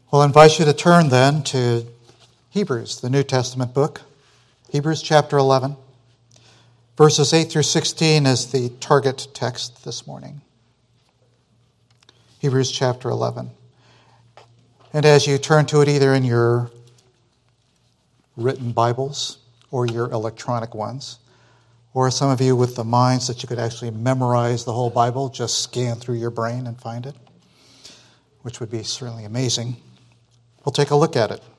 Well, I invite you to turn then to Hebrews, the New Testament book. Hebrews chapter 11. Verses 8 through 16 is the target text this morning. Hebrews chapter 11. And as you turn to it either in your written Bibles or your electronic ones, or some of you with the minds that you could actually memorize the whole Bible, just scan through your brain and find it, which would be certainly amazing. We'll take a look at it.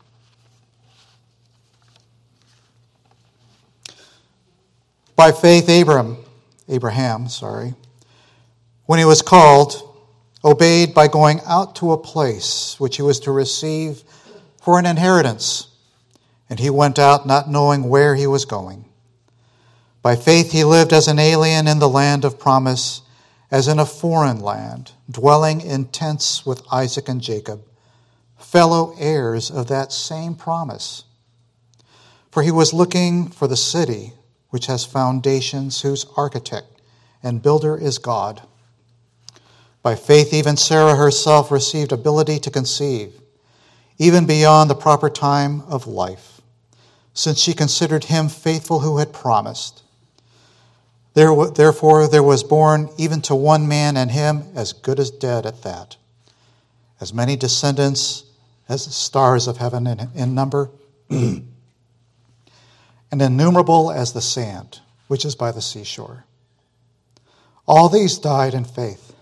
By faith, Abraham, when he was called, obeyed by going out to a place which he was to receive for an inheritance. And he went out not knowing where he was going. By faith he lived as an alien in the land of promise, as in a foreign land, dwelling in tents with Isaac and Jacob, fellow heirs of that same promise. For he was looking for the city which has foundations, whose architect and builder is God. By faith even Sarah herself received ability to conceive, even beyond the proper time of life, since she considered him faithful who had promised. Therefore there was born even to one man, and him as good as dead at that. As many descendants as the stars of heaven in number, and innumerable as the sand, which is by the seashore. All these died in faith,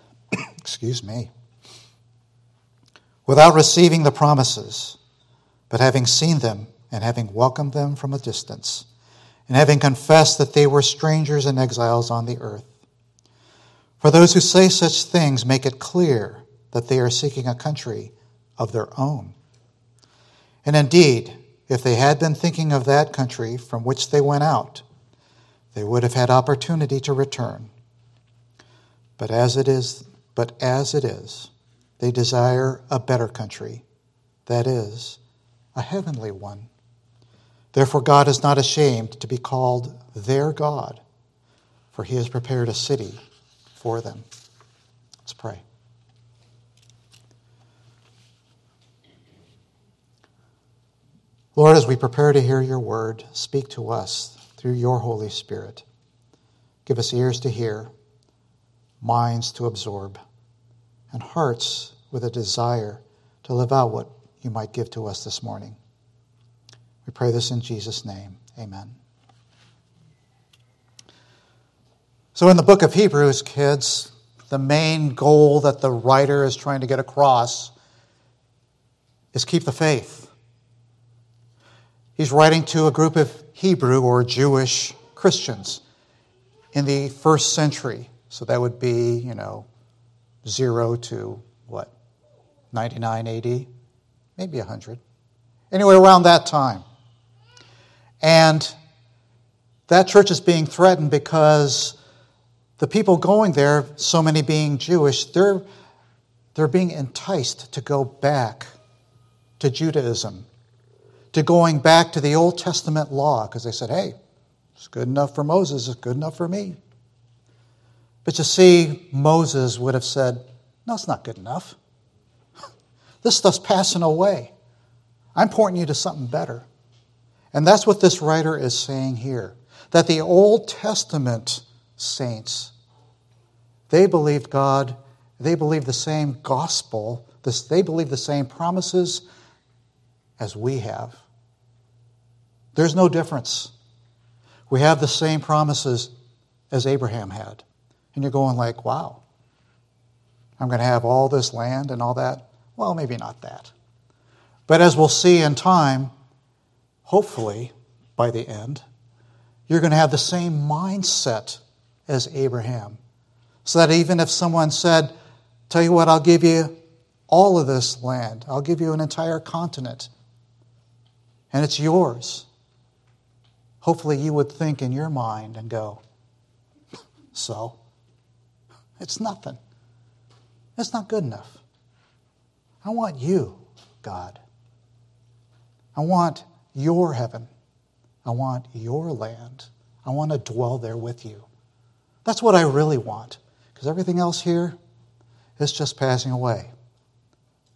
without receiving the promises, but having seen them and having welcomed them from a distance, and having confessed that they were strangers and exiles on the earth. For those who say such things make it clear that they are seeking a country of their own. And indeed, if they had been thinking of that country from which they went out, they would have had opportunity to return. But as it is, they desire a better country, that is, a heavenly one. Therefore God is not ashamed to be called their God, for he has prepared a city for them. Let's pray. Lord, as we prepare to hear your word, speak to us through your Holy Spirit. Give us ears to hear, minds to absorb, and hearts with a desire to live out what you might give to us this morning. We pray this in Jesus' name. Amen. So in the book of Hebrews, kids, the main goal that the writer is trying to get across is keep the faith. He's writing to a group of Hebrew or Jewish Christians in the first century. So that would be, 0 to 99 AD? Maybe 100. Anyway, around that time. And that church is being threatened because the people going there, so many being Jewish, they're being enticed to go back to Judaism, to going back to the Old Testament law, because they said, hey, it's good enough for Moses, it's good enough for me. But you see, Moses would have said, no, it's not good enough. This stuff's passing away. I'm pointing you to something better. And that's what this writer is saying here, that the Old Testament saints, they believed God, they believed the same gospel, they believed the same promises as we have. There's no difference. We have the same promises as Abraham had. And you're going like, wow, I'm going to have all this land and all that. Well, maybe not that. But as we'll see in time, hopefully by the end, you're going to have the same mindset as Abraham. So that even if someone said, tell you what, I'll give you all of this land. I'll give you an entire continent. And it's yours. Hopefully you would think in your mind and go, so? It's nothing. It's not good enough. I want you, God. I want your heaven. I want your land. I want to dwell there with you. That's what I really want. Because everything else here is just passing away.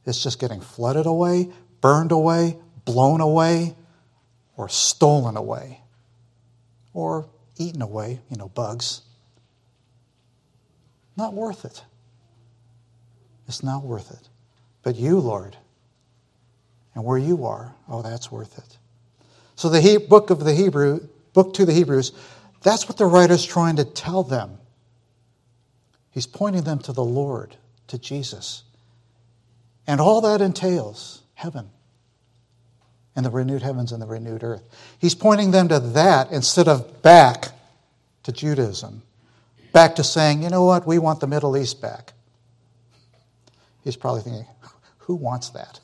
It's just getting flooded away, burned away, blown away, or stolen away, or eaten away, bugs. Not worth it. It's not worth it. But you, Lord, and where you are, that's worth it. So the book to the Hebrews, that's what the writer's trying to tell them. He's pointing them to the Lord, to Jesus. And all that entails heaven and the renewed heavens and the renewed earth. He's pointing them to that instead of back to Judaism. Back to saying, you know what, we want the Middle East back. He's probably thinking, who wants that?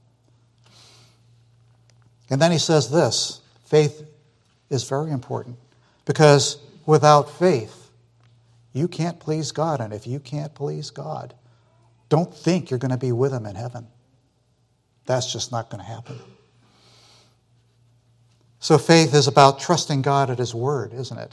And then he says this, faith is very important because without faith, you can't please God. And if you can't please God, don't think you're going to be with him in heaven. That's just not going to happen. So faith is about trusting God at his word, isn't it?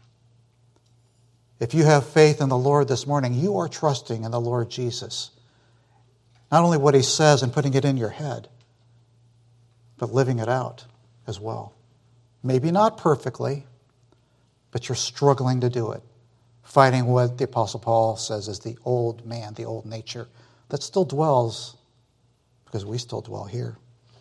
If you have faith in the Lord this morning, you are trusting in the Lord Jesus. Not only what he says and putting it in your head, but living it out as well. Maybe not perfectly, but you're struggling to do it. Fighting what the Apostle Paul says is the old man, the old nature, that still dwells, because we still dwell here.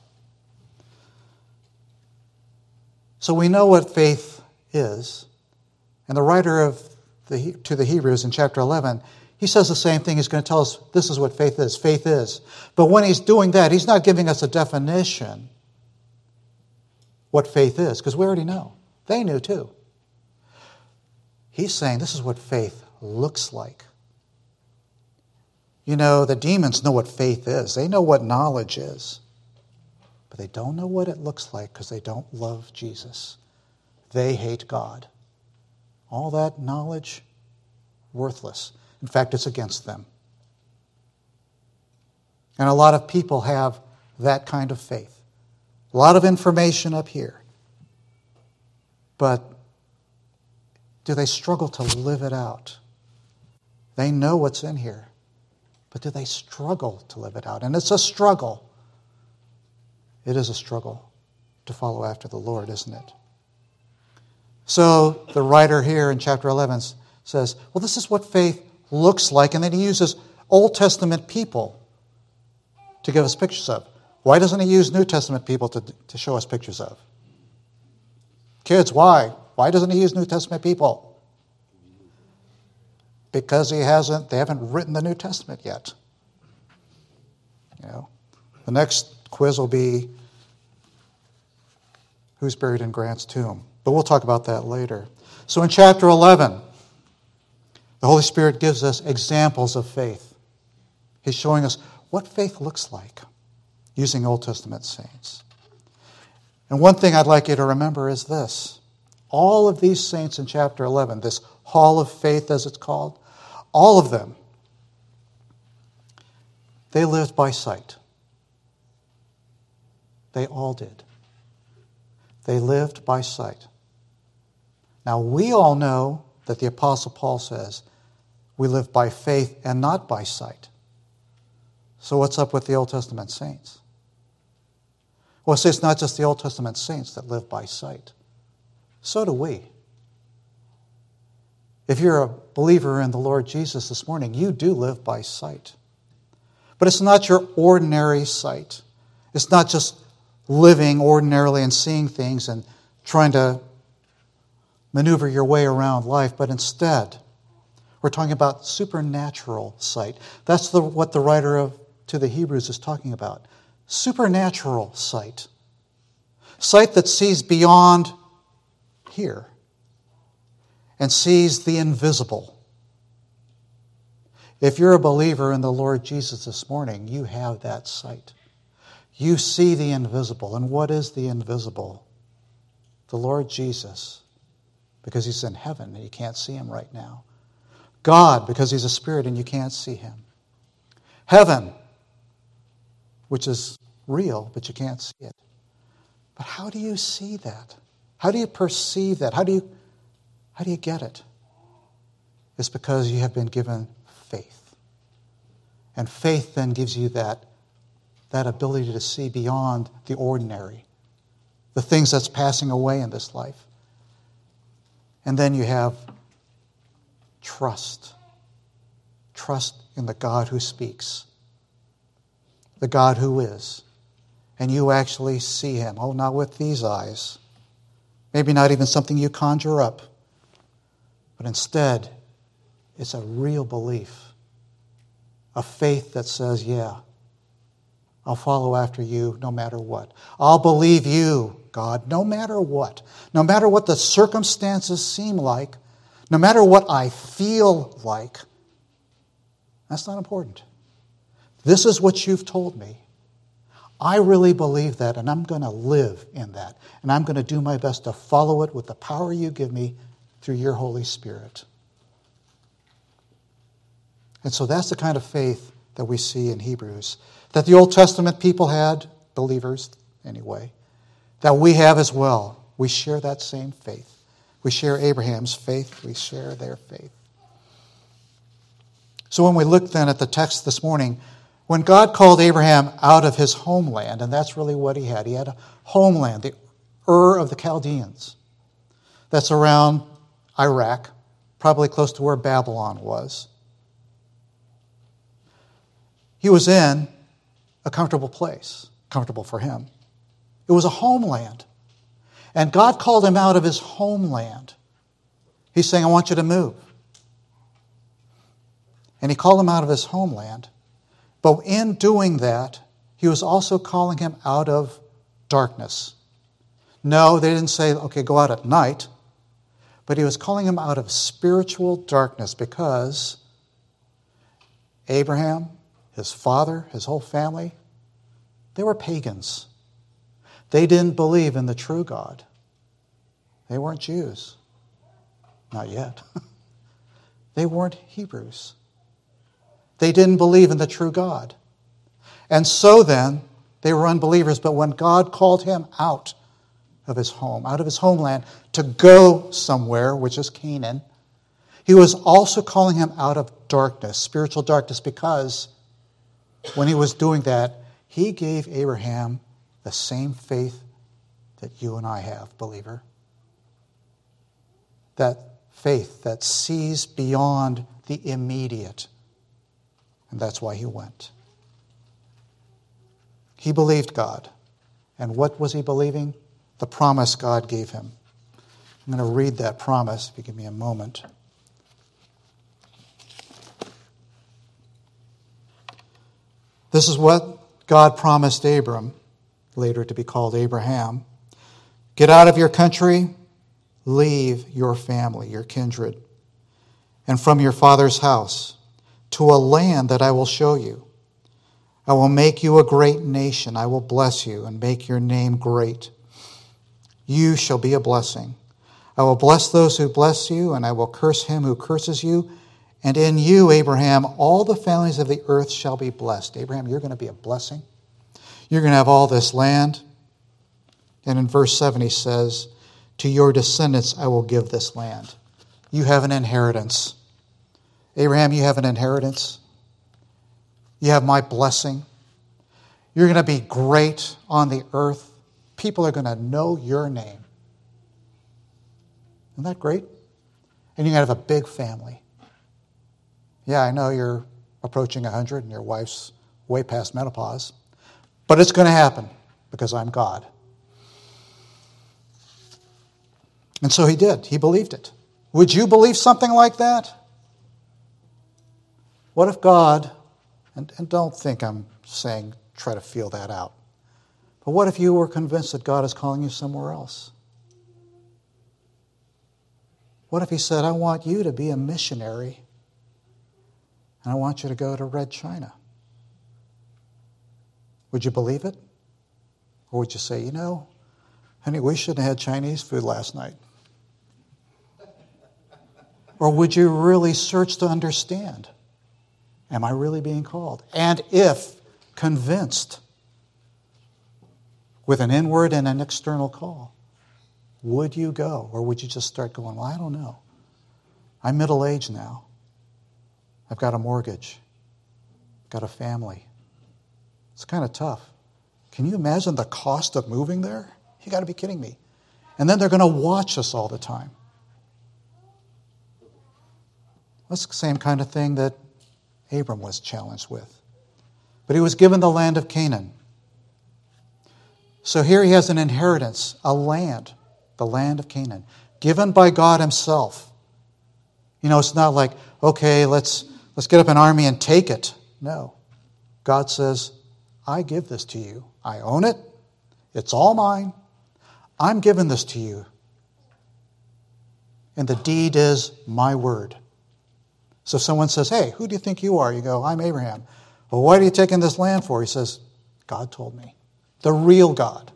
So we know what faith is. And the writer to the Hebrews in chapter 11, he says the same thing. He's going to tell us this is what faith is. Faith is. But when he's doing that, he's not giving us a definition what faith is, because we already know. They knew too. He's saying this is what faith looks like. The demons know what faith is. They know what knowledge is. But they don't know what it looks like because they don't love Jesus. They hate God. All that knowledge, worthless. In fact, it's against them. And a lot of people have that kind of faith. A lot of information up here. But do they struggle to live it out? They know what's in here. But do they struggle to live it out? And it's a struggle. It is a struggle to follow after the Lord, isn't it? So the writer here in chapter 11 says, well, this is what faith looks like. And then he uses Old Testament people to give us pictures of. Why doesn't he use New Testament people to show us pictures of? Kids, why? Why doesn't he use New Testament people? Because they haven't written the New Testament yet. The next quiz will be who's buried in Grant's tomb. But we'll talk about that later. So in chapter 11, the Holy Spirit gives us examples of faith. He's showing us what faith looks like using Old Testament saints. And one thing I'd like you to remember is this. All of these saints in chapter 11, this hall of faith as it's called, all of them, they lived by sight. They all did. They lived by sight. Now, we all know that the Apostle Paul says we live by faith and not by sight. So what's up with the Old Testament saints? Well, see, it's not just the Old Testament saints that live by sight. So do we. If you're a believer in the Lord Jesus this morning, you do live by sight. But it's not your ordinary sight. It's not just living ordinarily and seeing things and trying to maneuver your way around life, but instead, we're talking about supernatural sight. That's what the writer to the Hebrews is talking about. Supernatural sight. Sight that sees beyond here and sees the invisible. If you're a believer in the Lord Jesus this morning, you have that sight. You see the invisible. And what is the invisible? The Lord Jesus, because he's in heaven and you can't see him right now. God, because he's a spirit and you can't see him. Heaven, which is real, but you can't see it. But how do you see that? How do you perceive that? How do you get it? It's because you have been given faith. And faith then gives you that that ability to see beyond the ordinary, the things that's passing away in this life. And then you have trust. Trust in the God who speaks, the God who is. And you actually see him. Oh, not with these eyes. Maybe not even something you conjure up. But instead, it's a real belief. A faith that says, yeah, I'll follow after you no matter what. I'll believe you, God, no matter what. No matter what the circumstances seem like. No matter what I feel like. That's not important. This is what you've told me. I really believe that, and I'm going to live in that. And I'm going to do my best to follow it with the power you give me through your Holy Spirit. And so that's the kind of faith that we see in Hebrews, that the Old Testament people had, believers anyway, that we have as well. We share that same faith. We share Abraham's faith. We share their faith. So when we look then at the text this morning, when God called Abraham out of his homeland, and that's really what he had a homeland, the Ur of the Chaldeans. That's around Iraq, probably close to where Babylon was. He was in a comfortable place, comfortable for him. It was a homeland. And God called him out of his homeland. He's saying, I want you to move. And he called him out of his homeland. But in doing that, he was also calling him out of darkness. No, they didn't say, okay, go out at night. But he was calling him out of spiritual darkness because Abraham, his father, his whole family, they were pagans. They didn't believe in the true God. They weren't Jews. Not yet. They weren't Hebrews. They didn't believe in the true God. And so then, they were unbelievers. But when God called him out of his home, out of his homeland, to go somewhere, which is Canaan, he was also calling him out of darkness, spiritual darkness, because when he was doing that, he gave Abraham the same faith that you and I have, believer. That faith that sees beyond the immediate. And that's why he went. He believed God. And what was he believing? The promise God gave him. I'm going to read that promise, if you give me a moment. This is what God promised Abram, later to be called Abraham. Get out of your country, leave your family, your kindred, and from your father's house, to a land that I will show you. I will make you a great nation. I will bless you and make your name great. You shall be a blessing. I will bless those who bless you, and I will curse him who curses you. And in you, Abraham, all the families of the earth shall be blessed. Abraham, you're going to be a blessing. You're going to have all this land. And in verse 7 he says, to your descendants I will give this land. You have an inheritance. Abraham, you have an inheritance. You have my blessing. You're going to be great on the earth. People are going to know your name. Isn't that great? And you're going to have a big family. Yeah, I know you're approaching 100 and your wife's way past menopause. But it's going to happen because I'm God. And so he did. He believed it. Would you believe something like that? What if God, and don't think I'm saying try to feel that out, but what if you were convinced that God is calling you somewhere else? What if he said, I want you to be a missionary and I want you to go to Red China? Would you believe it? Or would you say, honey, we shouldn't have had Chinese food last night? Or would you really search to understand? Am I really being called? And if convinced with an inward and an external call, would you go? Or would you just start going, well, I don't know. I'm middle-aged now. I've got a mortgage. I've got a family. It's kind of tough. Can you imagine the cost of moving there? You got to be kidding me. And then they're going to watch us all the time. That's the same kind of thing that Abram was challenged with. But he was given the land of Canaan. So here he has an inheritance, a land, the land of Canaan, given by God himself. You know, it's not like, okay, let's get up an army and take it. No. God says, I give this to you. I own it. It's all mine. I'm giving this to you. And the deed is my word. So if someone says, hey, who do you think you are? You go, I'm Abraham. Well, what are you taking this land for? He says, God told me. The real God.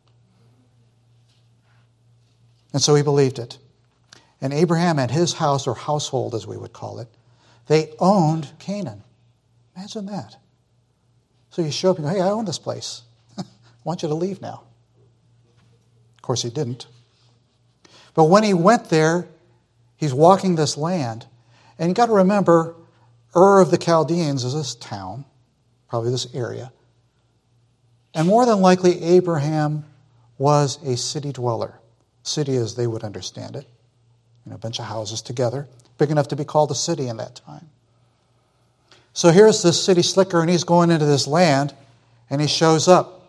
And so he believed it. And Abraham and his house, or household as we would call it, they owned Canaan. Imagine that. So you show up and go, hey, I own this place. I want you to leave now. Of course he didn't. But when he went there, he's walking this land. And you've got to remember, Ur of the Chaldeans is this town, probably this area. And more than likely, Abraham was a city dweller. City as they would understand it. You know, a bunch of houses together, big enough to be called a city in that time. So here's this city slicker, and he's going into this land, and he shows up.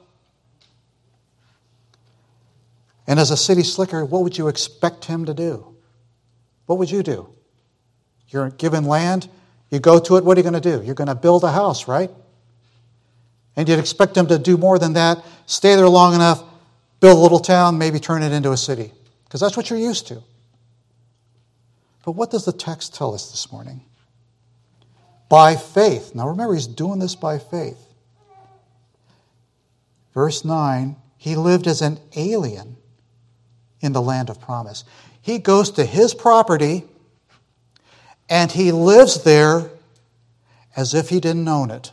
And as a city slicker, what would you expect him to do? What would you do? You're given land, you go to it, what are you going to do? You're going to build a house, right? And you'd expect him to do more than that, stay there long enough, build a little town, maybe turn it into a city. Because that's what you're used to. But what does the text tell us this morning? By faith. Now remember, he's doing this by faith. Verse 9, he lived as an alien in the land of promise. He goes to his property and he lives there as if he didn't own it.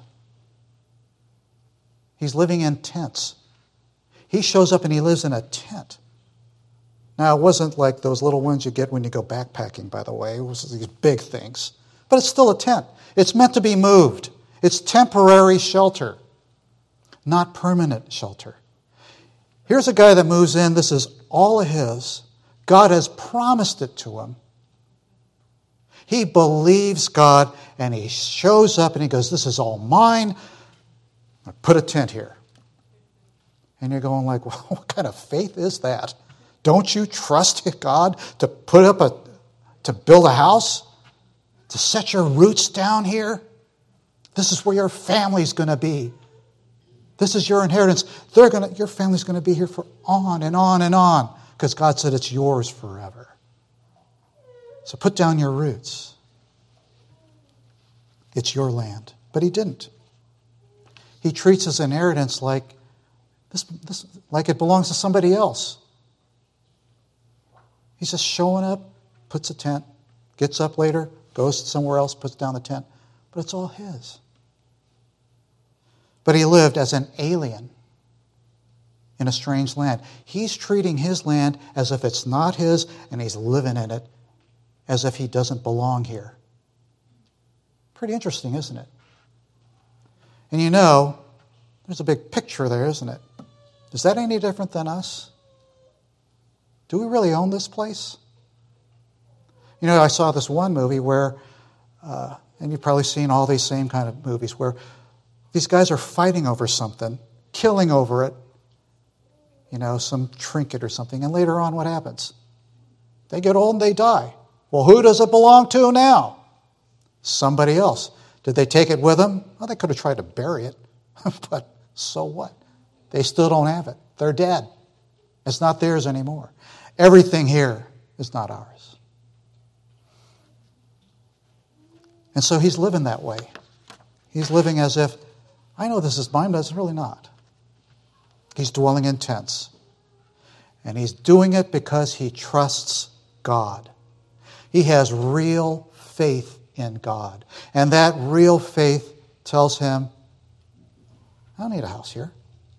He's living in tents. He shows up and he lives in a tent. Now, it wasn't like those little ones you get when you go backpacking, by the way. It was these big things. But it's still a tent. It's meant to be moved. It's temporary shelter, not permanent shelter. Here's a guy that moves in. This is all of his. God has promised it to him. He believes God, and he shows up and he goes, this is all mine. I put a tent here. And you're going like, well, what kind of faith is that? Don't you trust God to to build a house? To set your roots down here? This is where your family's going to be. This is your inheritance. Your family's going to be here for on and on and on. Because God said it's yours forever. So put down your roots. It's your land. But he didn't. He treats his inheritance like like it belongs to somebody else. He's just showing up, puts a tent, gets up later, goes somewhere else, puts down the tent. But it's all his. But he lived as an alien in a strange land. He's treating his land as if it's not his, and he's living in it as if he doesn't belong here. Pretty interesting, isn't it? And you know, there's a big picture there, isn't it? Is that any different than us? Do we really own this place? You know, I saw this one movie where, and you've probably seen all these same kind of movies, where these guys are fighting over something, killing over it, you know, some trinket or something, and later on what happens? They get old and they die. Well, who does it belong to now? Somebody else. Did they take it with them? Well, they could have tried to bury it, but so what? They still don't have it. They're dead. It's not theirs anymore. Everything here is not ours. And so he's living that way. He's living as if, I know this is mine, but it's really not. He's dwelling in tents. And he's doing it because he trusts God. He has real faith in God. And that real faith tells him, I don't need a house here.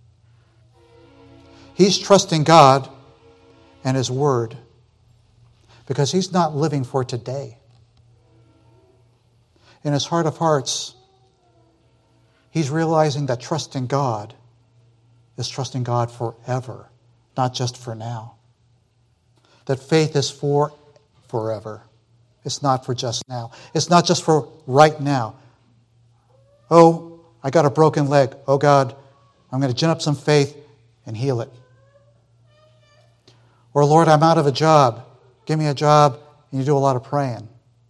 He's trusting God and his word because he's not living for today. In his heart of hearts, he's realizing that trusting God is trusting God forever, not just for now. That faith is for forever. It's not for just now. It's not just for right now. Oh, I got a broken leg. Oh God, I'm going to gin up some faith and heal it. Or Lord, I'm out of a job. Give me a job, and you do a lot of praying.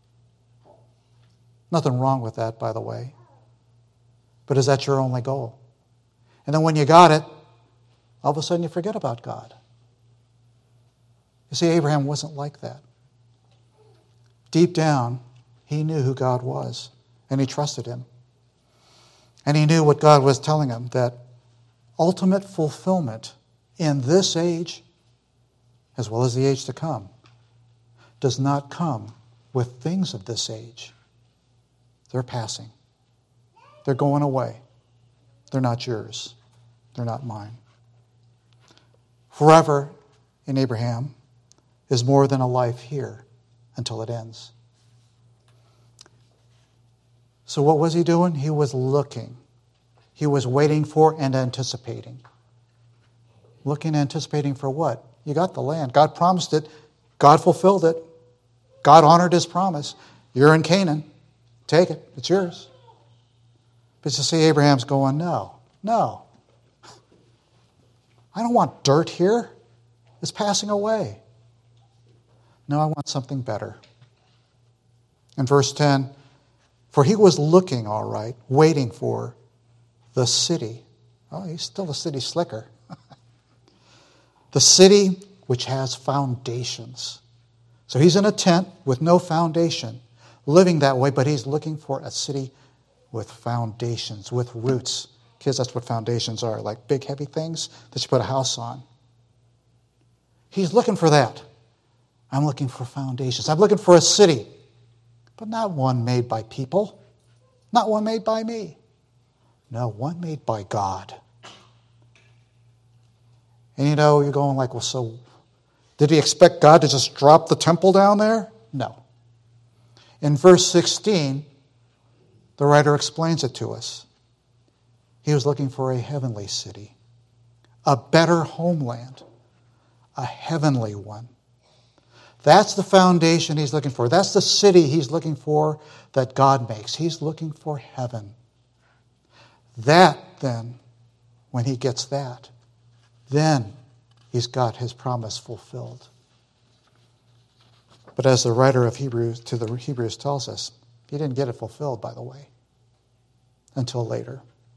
Nothing wrong with that, by the way. But is that your only goal? And then when you got it, all of a sudden you forget about God. You see, Abraham wasn't like that. Deep down, he knew who God was, and he trusted him. And he knew what God was telling him, that ultimate fulfillment in this age, as well as the age to come, does not come with things of this age. They're passing. They're going away. They're not yours. They're not mine. Forever in Abraham is more than a life here until it ends. So what was he doing? He was looking. He was waiting for and anticipating. Looking and anticipating for what? You got the land. God promised it. God fulfilled it. God honored his promise. You're in Canaan. Take it. It's yours. But you see, Abraham's going, no. I don't want dirt here. It's passing away. No, I want something better. In verse 10, for he was looking, all right, waiting for the city. Oh, he's still a city slicker. The city which has foundations. So he's in a tent with no foundation, living that way, but he's looking for a city with foundations, with roots. Kids, that's what foundations are, like big, heavy things that you put a house on. He's looking for that. I'm looking for foundations. I'm looking for a city, but not one made by people, not one made by me. No, one made by God. And you know, you're going like, well, so did he expect God to just drop the temple down there? No. In verse 16, the writer explains it to us. He was looking for a heavenly city, a better homeland, a heavenly one. That's the foundation he's looking for. That's the city he's looking for that God makes. He's looking for heaven. That, then, when he gets that, then he's got his promise fulfilled. But as the writer of Hebrews tells us, he didn't get it fulfilled, by the way, until later.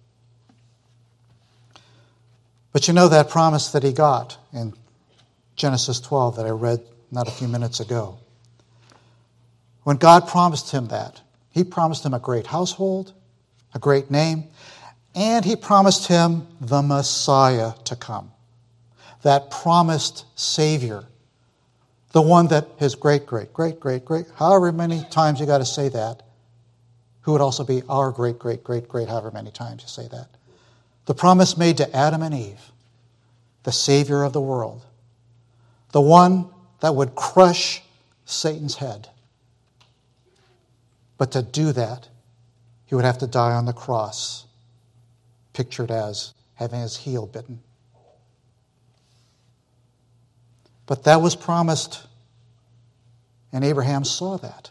But you know that promise that he got in Genesis 12 that I read not a few minutes ago. When God promised him that, he promised him a great household, a great name, and he promised him the Messiah to come. That promised Savior. The one that his great, however many times you got to say that, who would also be our great, however many times you say that. The promise made to Adam and Eve, the Savior of the world. The one that would crush Satan's head. But to do that, he would have to die on the cross, pictured as having his heel bitten. But that was promised, and Abraham saw that.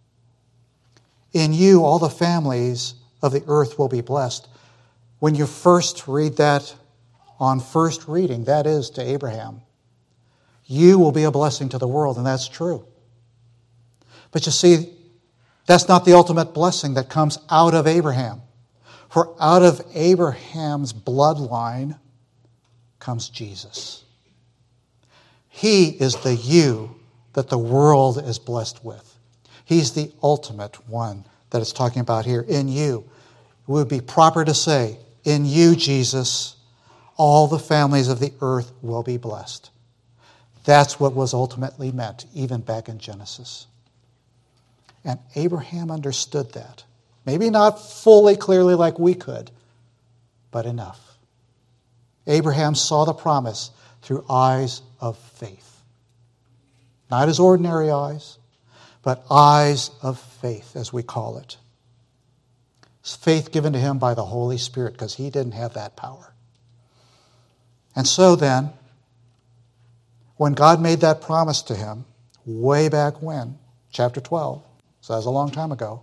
In you, all the families of the earth will be blessed. When you first read that on first reading, that is to Abraham, you will be a blessing to the world, and that's true. But you see, that's not the ultimate blessing that comes out of Abraham. For out of Abraham's bloodline comes Jesus. He is the you that the world is blessed with. He's the ultimate one that it's talking about here. In you. It would be proper to say, in you, Jesus, all the families of the earth will be blessed. That's what was ultimately meant, even back in Genesis. And Abraham understood that. Maybe not fully clearly like we could, but enough. Abraham saw the promise through eyes of faith. Not his ordinary eyes, but eyes of faith, as we call it. Faith given to him by the Holy Spirit, because he didn't have that power. And so then, when God made that promise to him, way back when, chapter 12, so that was a long time ago,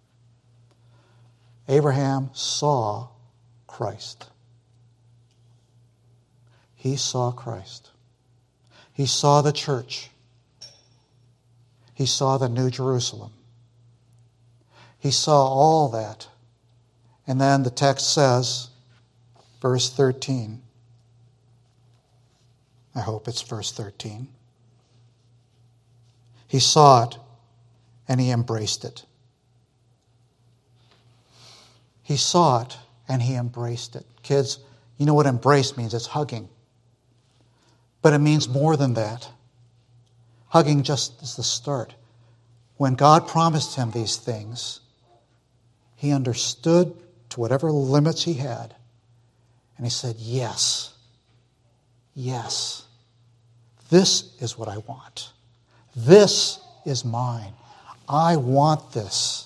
Abraham saw Christ. He saw Christ. He saw the church. He saw the New Jerusalem. He saw all that. And then the text says, verse 13. I hope it's verse 13. He saw it and he embraced it. He saw it and he embraced it. Kids, you know what embrace means? It's hugging. But it means more than that. Hugging just is the start. When God promised him these things, he understood to whatever limits he had. And he said, yes, yes, this is what I want. This is mine. I want this.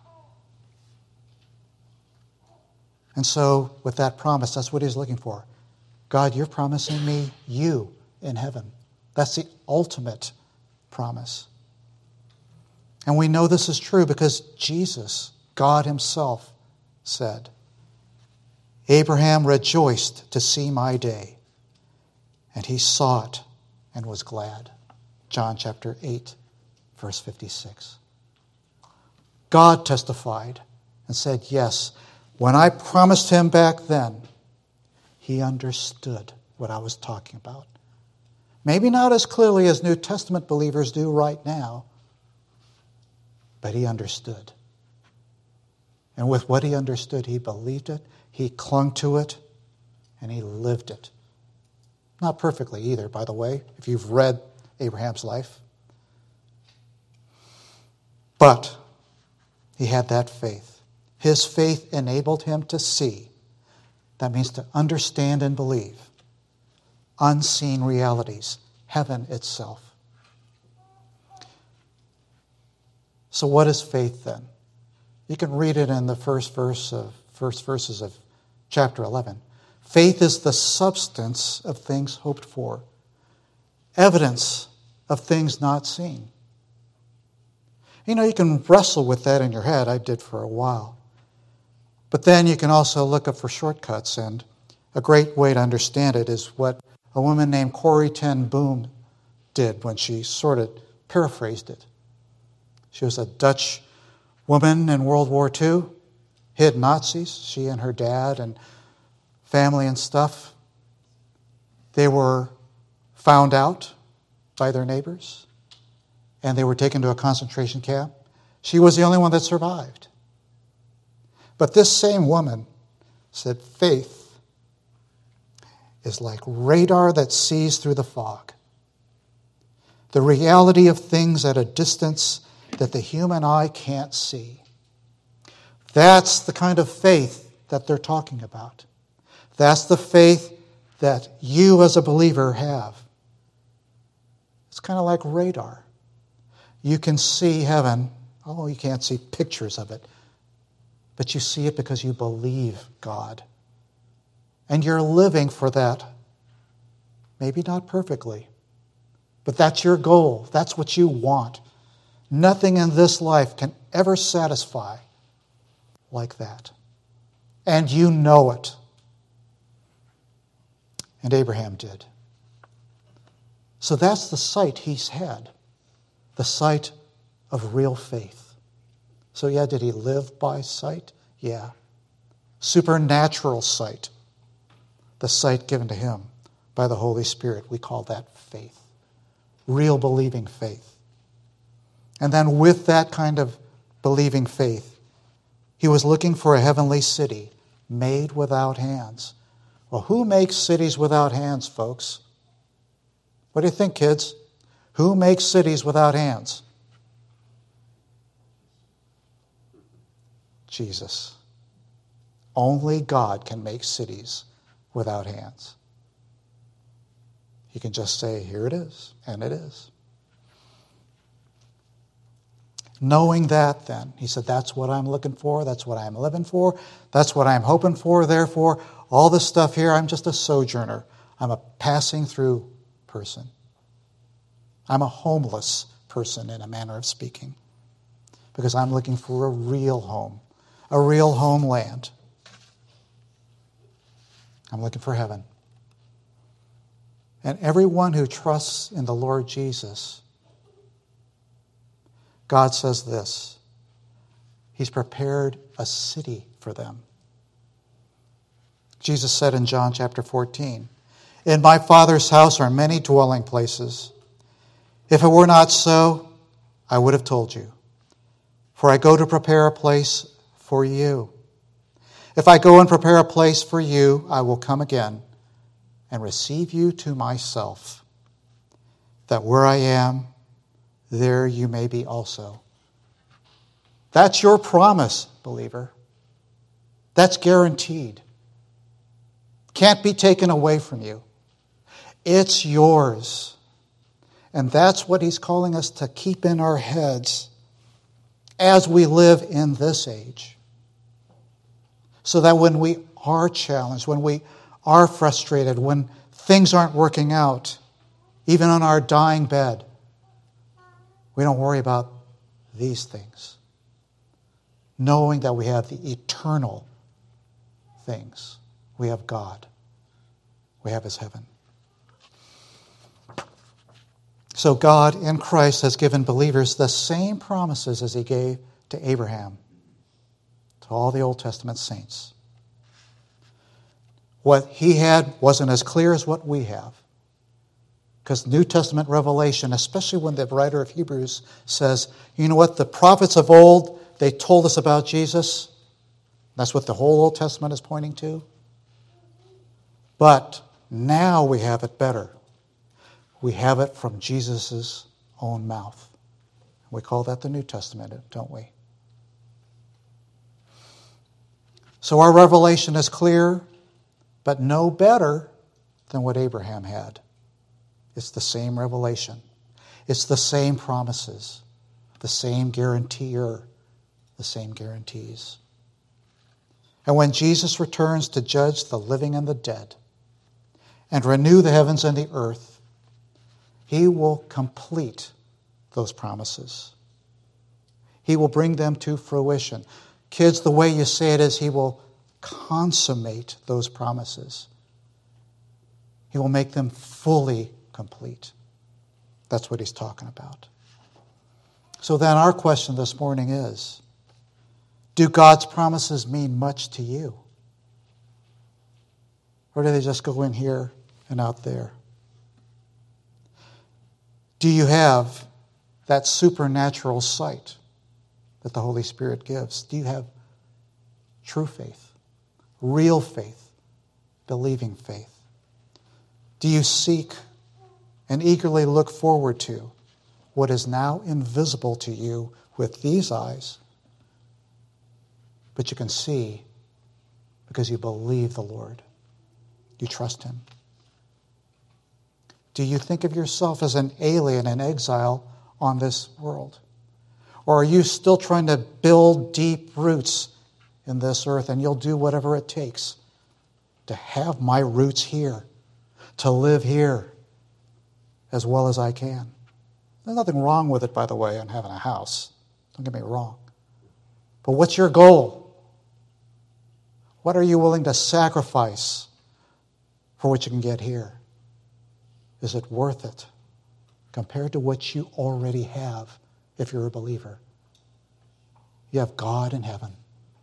And so, with that promise, that's what he's looking for. God, you're promising me you in heaven. That's the ultimate promise. And we know this is true because Jesus, God himself, said, Abraham rejoiced to see my day, and he saw it and was glad. John chapter 8, verse 56. God testified and said, yes, when I promised him back then, he understood what I was talking about. Maybe not as clearly as New Testament believers do right now, but he understood. And with what he understood, he believed it, he clung to it, and he lived it. Not perfectly either, by the way, if you've read Abraham's life. But he had that faith. His faith enabled him to see. That means to understand and believe unseen realities, heaven itself. So what is faith then? You can read it in the first verses of chapter 11. Faith is the substance of things hoped for, evidence of things not seen. You know, you can wrestle with that in your head. I did for a while. But then you can also look up for shortcuts, and a great way to understand it is what a woman named Corrie ten Boom did when she sort of paraphrased it. She was a Dutch woman in World War II, hid Nazis, she and her dad and family and stuff. They were found out by their neighbors, and they were taken to a concentration camp. She was the only one that survived. But this same woman said, faith is like radar that sees through the fog. The reality of things at a distance that the human eye can't see. That's the kind of faith that they're talking about. That's the faith that you as a believer have. It's kind of like radar. You can see heaven. Oh, you can't see pictures of it. But you see it because you believe God. And you're living for that. Maybe not perfectly, but that's your goal. That's what you want. Nothing in this life can ever satisfy like that. And you know it. And Abraham did. So that's the sight he's had. The sight of real faith. So yeah, did he live by sight? Yeah. Supernatural sight. The sight given to him by the Holy Spirit. We call that faith. Real believing faith. And then with that kind of believing faith, he was looking for a heavenly city made without hands. Well, who makes cities without hands, folks? What do you think, kids? Who makes cities without hands? Jesus. Only God can make cities without hands. He can just say, here it is, and it is. Knowing that then, he said, that's what I'm looking for, that's what I'm living for, that's what I'm hoping for, therefore, all this stuff here, I'm just a sojourner. I'm a passing through person. I'm a homeless person in a manner of speaking, because I'm looking for a real home, a real homeland. I'm looking for heaven. And everyone who trusts in the Lord Jesus, God says this, He's prepared a city for them. Jesus said in John chapter 14, "In my Father's house are many dwelling places. If it were not so, I would have told you. For I go to prepare a place for you. If I go and prepare a place for you, I will come again and receive you to myself, that where I am, there you may be also." That's your promise, believer. That's guaranteed. Can't be taken away from you. It's yours. And that's what he's calling us to keep in our heads as we live in this age. So that when we are challenged, when we are frustrated, when things aren't working out, even on our dying bed, we don't worry about these things. Knowing that we have the eternal things. We have God. We have His heaven. So God in Christ has given believers the same promises as He gave to Abraham, to all the Old Testament saints. What He had wasn't as clear as what we have. Because New Testament revelation, especially when the writer of Hebrews says, you know what, the prophets of old, they told us about Jesus. That's what the whole Old Testament is pointing to. But now we have it better. We have it from Jesus' own mouth. We call that the New Testament, don't we? So our revelation is clear, but no better than what Abraham had. It's the same revelation. It's the same promises, the same guarantor, the same guarantees. And when Jesus returns to judge the living and the dead and renew the heavens and the earth, He will complete those promises. He will bring them to fruition. Kids, the way you say it is He will consummate those promises. He will make them fully complete. That's what He's talking about. So then our question this morning is, do God's promises mean much to you? Or do they just go in here and out there? Do you have that supernatural sight that the Holy Spirit gives? Do you have true faith, real faith, believing faith? Do you seek and eagerly look forward to what is now invisible to you with these eyes, but you can see because you believe the Lord? You trust Him. Do you think of yourself as an alien and exile on this world? Or are you still trying to build deep roots in this earth, and you'll do whatever it takes to have my roots here, to live here as well as I can? There's nothing wrong with it, by the way, on having a house. Don't get me wrong. But what's your goal? What are you willing to sacrifice for what you can get here? Is it worth it compared to what you already have if you're a believer? You have God in heaven.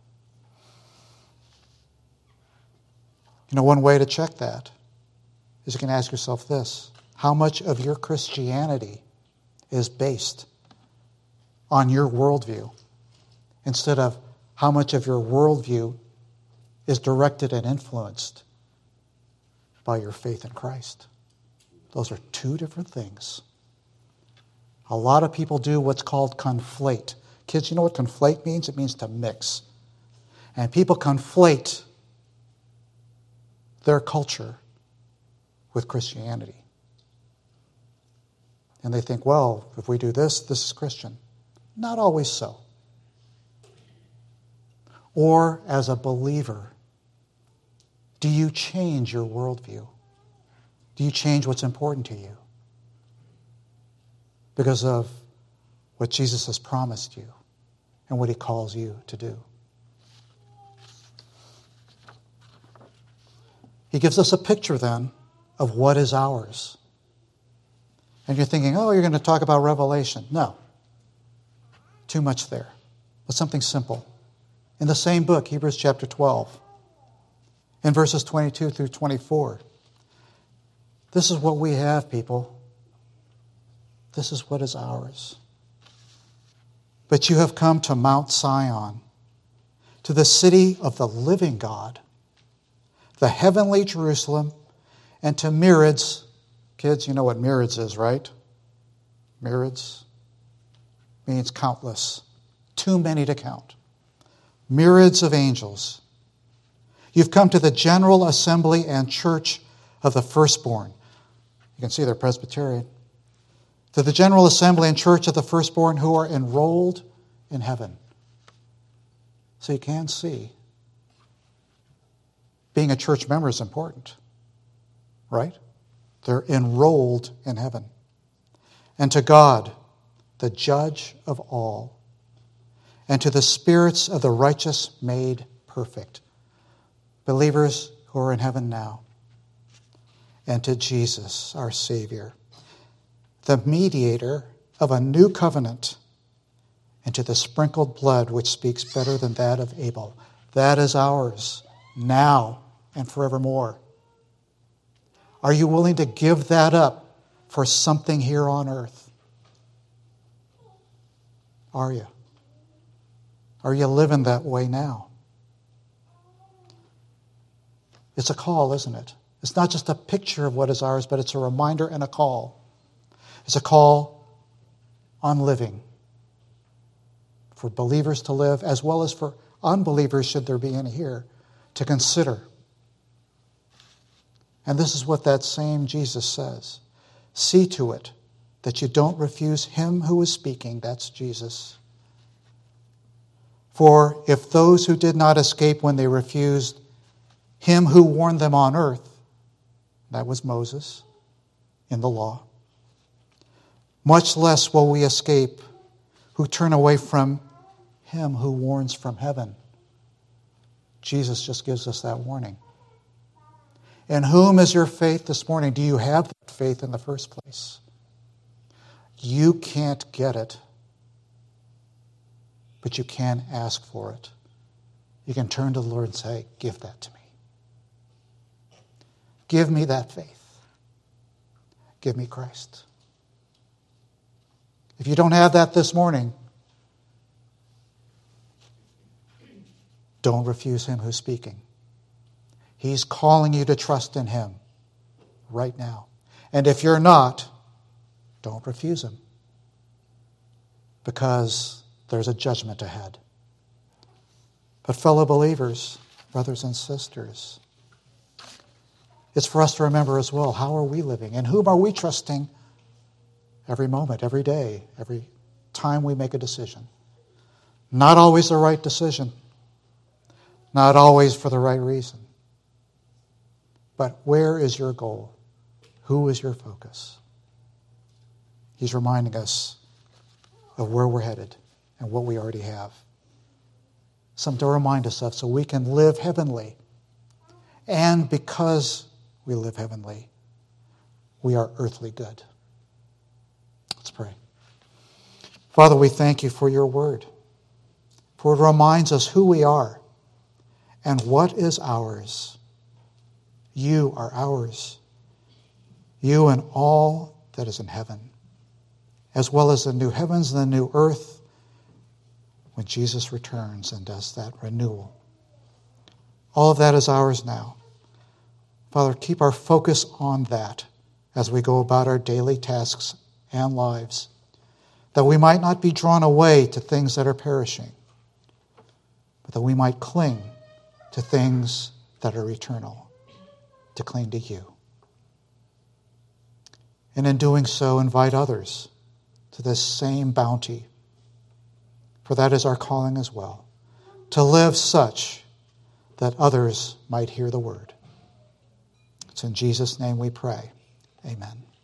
You know, one way to check that is you can ask yourself this: how much of your Christianity is based on your worldview instead of how much of your worldview is directed and influenced by your faith in Christ? Those are two different things. A lot of people do what's called conflate. Kids, you know what conflate means? It means to mix. And people conflate their culture with Christianity. And they think, well, if we do this, this is Christian. Not always so. Or as a believer, do you change your worldview? Do you change what's important to you because of what Jesus has promised you and what he calls you to do? He gives us a picture then of what is ours. And you're thinking, oh, you're going to talk about Revelation. No. Too much there. But something simple. In the same book, Hebrews chapter 12, in verses 22 through 24, this is what we have, people. This is what is ours. But you have come to Mount Zion, to the city of the living God, the heavenly Jerusalem, and to myriads. Kids, you know what myriads is, right? Myriads means countless. Too many to count. Myriads of angels. You've come to the general assembly and church of the firstborn. You can see they're Presbyterian. To the general assembly and church of the firstborn who are enrolled in heaven. So you can see being a church member is important, right? They're enrolled in heaven. And to God, the judge of all, and to the spirits of the righteous made perfect, believers who are in heaven now, and to Jesus, our Savior, the mediator of a new covenant, and to the sprinkled blood which speaks better than that of Abel. That is ours now and forevermore. Are you willing to give that up for something here on earth? Are you? Are you living that way now? It's a call, isn't it? It's not just a picture of what is ours, but it's a reminder and a call. It's a call on living. For believers to live, as well as for unbelievers, should there be any here, to consider. And this is what that same Jesus says. See to it that you don't refuse him who is speaking, that's Jesus. For if those who did not escape when they refused him who warned them on earth, that was Moses in the law, much less will we escape who turn away from him who warns from heaven. Jesus just gives us that warning. In whom is your faith this morning? Do you have that faith in the first place? You can't get it, but you can ask for it. You can turn to the Lord and say, give that to me. Give me that faith. Give me Christ. If you don't have that this morning, don't refuse him who's speaking. He's calling you to trust in him right now. And if you're not, don't refuse him, because there's a judgment ahead. But fellow believers, brothers and sisters, it's for us to remember as well, how are we living? And whom are we trusting every moment, every day, every time we make a decision? Not always the right decision. Not always for the right reason. But where is your goal? Who is your focus? He's reminding us of where we're headed and what we already have. Something to remind us of so we can live heavenly. And because we live heavenly, we are earthly good. Let's pray. Father, we thank you for your word, for it reminds us who we are and what is ours. You are ours. You and all that is in heaven, as well as the new heavens and the new earth when Jesus returns and does that renewal. All of that is ours now. Father, keep our focus on that as we go about our daily tasks and lives, that we might not be drawn away to things that are perishing, but that we might cling to things that are eternal, to cling to you. And in doing so, invite others to this same bounty for that is our calling as well, to live such that others might hear the word. It's in Jesus' name we pray. Amen.